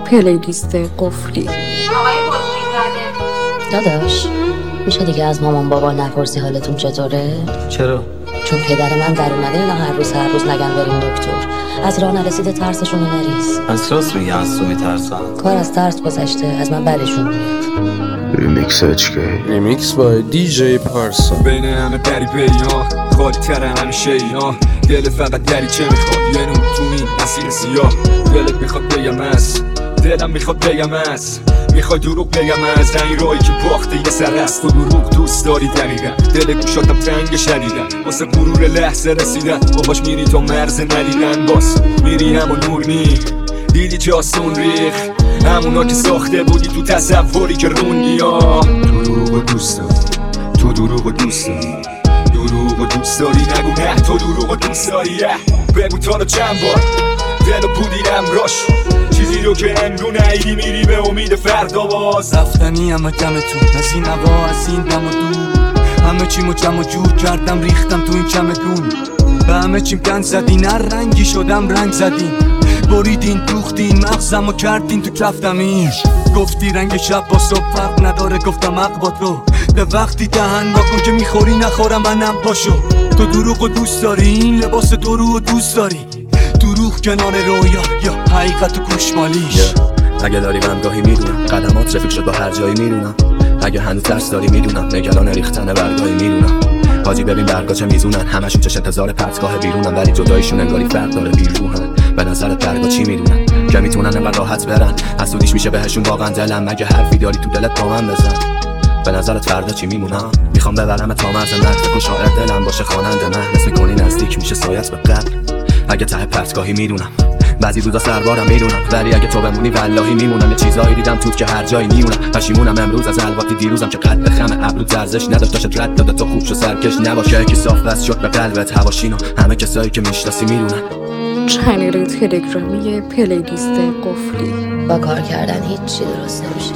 پلیلیست قفلی. داداش میشه دیگه از مامان بابا نپرسی حالتون چطوره؟ چرا؟ چون پدر من در اومده اینا هر روز نگن بریم دکتر. از راه نرسیده ترسشون رو نریز. از راست میگه از تو میترسن. کار از ترس گذشته، از من بدشون میاد. ریمیکس HK ریمیکس با دیجی پارسا. بین همه پری پیان خالی تره همیشه اینا. دل فقط دری چه میخواد یه نور تو این مسیر سیاه. دلت میخواد بگم از دلم میخواد بگم از میخوای دروغ بگم از این راهی که باخته یه سر است. تو دروغ دوست داری دقیقا دل گوشاتم تنگ شدیدن واسه غرور لحظه رسیدن. باباش میری تا مرز ندیدن باز میری همو نور نی دیدی چه آسون ریخ همونا که ساخته بودی تو تصوری که روندی. دروغ دوست داری تو دروغ دوست داری دروغ دوست داری نگو نه تو دروغ دوست داری. بگو تا رو چند بار دلو بودیدم راش چیزی رو که امرو نهیدی میری به امید فردا باز. رفتنی همه دمتون از این هوا از این دم و دور همه چیمو جمع و جور کردم ریختم تو این چمدون. به همه چیم گند زدین هر رنگی شدم رنگ زدین بریدین دوختین مغزم و کردین تو کفتمین. گفتی رنگ شب با صبح فرق نداره گفتم حق با تو. به وقتی دهن واکن که میخوری نخورم منم پاشو. تو دروغ دوست داری این لباس دروغ دوست داری دروغ کنار رویا یا حقیقت و گوشمالیش. اگه داری من گاهی میدونم قدمات رفیق شد با هر جایی میدونم. اگه هنوز ترس داری میدونم نگران ریختن برگاهی میدونم. حاجی ببین برگا چه میزونن همشون چش انتظار پرتگاه بیرونن ولی جدایشون انگاری فرق داره بیروحن. به نظرت برگا چی میدونن که میتونن انقدر راحت برن حسودیش میشه بهشون واقعا دلم. مگه حرفی داری تو دلت با من بزن. به نظرت فردا چی میمونم میخوام ببرم تا مرز مرد کن شاعر دلم باشه خواننده من حس میکنی نزدیک میشه سایت به قبل. اگه ته پرتگاهی میدونم بعضی روزا سربارم میدونم ولی اگه تو بمونی والله میمونم. یه چیزایی دیدم توت که هر جایی میمونم پشیمونم امروز از الواتی دیروزم که قد خم ابرو ارزش نداشت داشت رد داده تو خوب شو سرکش نباشه که صاف بس شد به قلبت هواشینو همه کسایی که میشناسی میدونن. چنل تلگرامی پلیلیست قفلی. با کار کردن هیچی درست نمیشه.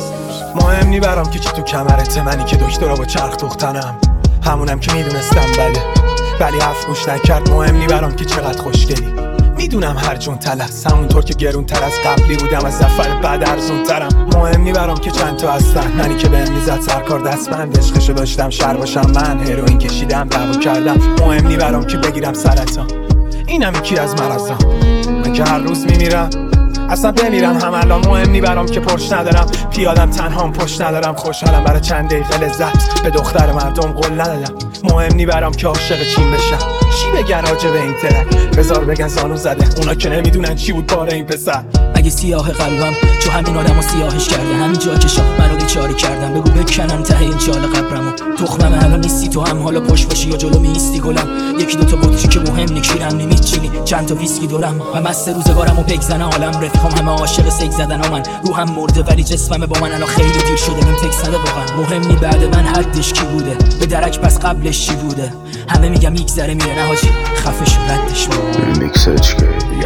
مهم نی برام که چی تو کمرته منی که دکترا با چرخ دوختنم همونم که میدونستم ولی حرف گوش نکرد. مهم نی برام که چقدر خوشگلی میدونم هر جون تلس همونطور که گرون تر از قبلی بودم از زفر بعد ارزون ترم. مهم نی برام که چند تا هستن منی که بهم میزد سرکار دستبند عشقشو داشتم شر باشم من هروئین کشیدم دعوا کردم. مهم نی برام که بگیرم سرطان اینم یکی از مرضام من که هر روز میمیرم اصلا بمیرم هم الان. مهم نی برام که پرش ندارم پیادم تنهام پشت ندارم خوشحالم برای چند دقیقه لذت به دختر مردم قول ندادم. مهم نی برام که عاشق چین بشم چی بگن راجع به این ترک بذار بگن زانو زده اونا که نمیدونن چی بود باره این پسر. اگه سیاه قلبم چون همین آدمو سیاهش کرده همین جا که شاه منو بیچاره کردم بگو بکنم ته این چاله قبرمو. تخمم الان نیستی تو هم حالا پشت باشی یا جلو میستی گلم. یکی دوتا بطری که مهم نکشیرم نمیچینی چند تا ویسکی دورم و مست روزگارمو بگذنه عالم رفیقام همه عاشق سگ زدن من روحم مرده ولی جسمم با من الان خیلی دیر شده نم تکس نده واقعا. مهم نی بعد من حدش کی بوده به درک پس قبلش چی بوده همه میگم میگذره میره نه حاجی خفش ردش ریمیکس HK.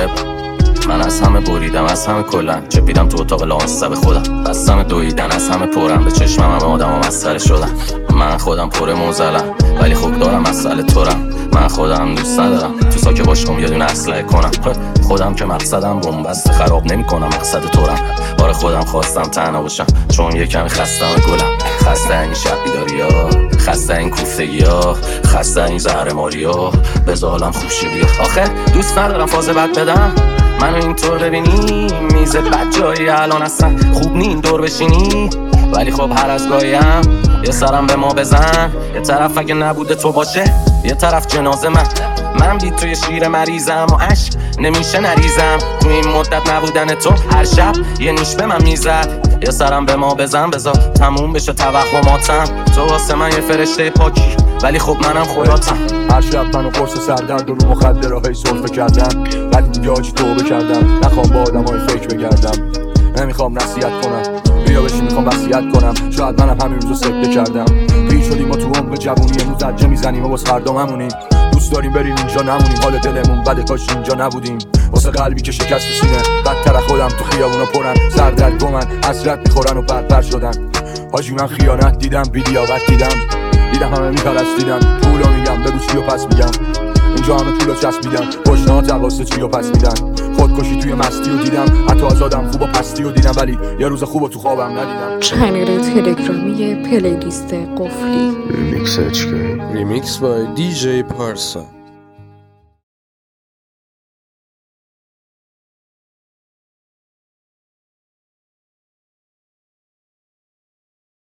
من از همه بریدم از همه کلن چپیدم تو اتاق لامصب خودم بستم دویدن از همه پرم به چشمم همه آدم و مسئله شدم. من خودم پر موزلم ولی خوب دارم مسئله تورم. من خودم دوست ندارم تو ساکه باشم یه دونه اسلحه کنم. خودم که مقصدم بنبست خراب نمی کنم مقصد تورم. آره خودم خواستم تنها باشم چون یه کمی خستم گلم. خسته این شب بیداری ها خسته این کوفتگی ها خسته این زهر ماری ها بذارم خوشی بیا. آخه دوست ندارم فاز بد بدم منو اینطور ببینی میز بد جایی الان اصلا خوب نی این دور بشینی ولی خب هر از گاهیم یه سرم به ما بزن. یه طرف اگه نبوده تو باشه یه طرف جنازه من بی توی شیر مریضم و عشق نمیشه نریزم. تو این مدت نبودن تو هر شب یه نیش به من میزد. یه سرم به ما بزن بذار تموم بشه توهماتم. تو واسه من یه فرشته پاکی ولی خب منم خداتم. هر شب منو قرص سردرد و رو مخدرهای سرفه کردم ولی دیگه آجی توبه کردم. نخوام با آدم های فکر بگردم نمیخوام نصیحت کنم بیا بشی میخوام وصیت کنم. شاید منم همین روزو سکته کردم پیر شدیم ما تو عمق جوونی امروز زجه میزنیم و باز فردا ممونیم. دوست داریم بریم اینجا نمونیم حال دلمون بده کاش اینجا نبودیم. واسه قلبی که شکست تو سینه بدتر خودم تو خیابونا پرن سردرد گمن حسرت میخورن و بربر شدن. حاجی من خیانت دیدم بیلیاقت دیدم همه میپرستیدن پولو میگم بگو چیو پس میگم. این اینجا همه پولا چسبیدن باشنا جواسه چی و پس میدن خودکشی توی مستی رو دیدم حتی از آدم خوب و پستی رو دیدم ولی یه روز خوب تو خوابم ندیدم. چنل تلگرامی پلیلیست قفلی ریمیکس HK Remix by DJ Parsa.